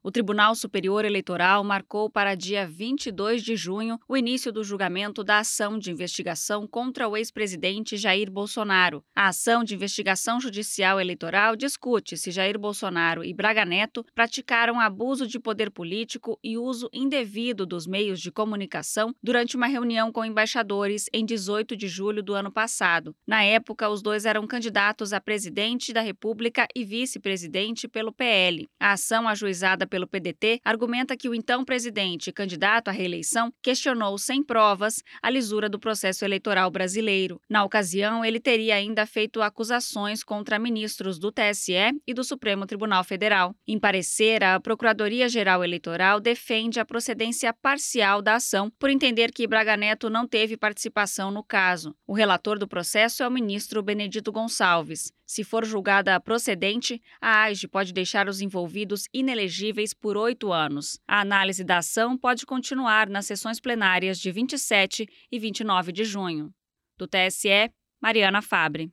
O Tribunal Superior Eleitoral marcou para dia 22 de junho o início do julgamento da ação de investigação contra o ex-presidente Jair Bolsonaro. A ação de investigação judicial eleitoral discute se Jair Bolsonaro e Braga Neto praticaram abuso de poder político e uso indevido dos meios de comunicação durante uma reunião com embaixadores em 18 de julho do ano passado. Na época, os dois eram candidatos a presidente da República e vice-presidente pelo PL. A ação ajuizada pelo PDT argumenta que o então presidente e candidato à reeleição questionou sem provas a lisura do processo eleitoral brasileiro. Na ocasião, ele teria ainda feito acusações contra ministros do TSE e do Supremo Tribunal Federal. Em parecer, a Procuradoria-Geral Eleitoral defende a procedência parcial da ação por entender que Braga Neto não teve participação no caso. O relator do processo é o ministro Benedito Gonçalves. Se for julgada procedente, a AGE pode deixar os envolvidos inelegíveis por 8 anos. A análise da ação pode continuar nas sessões plenárias de 27 e 29 de junho. Do TSE, Mariana Fabre.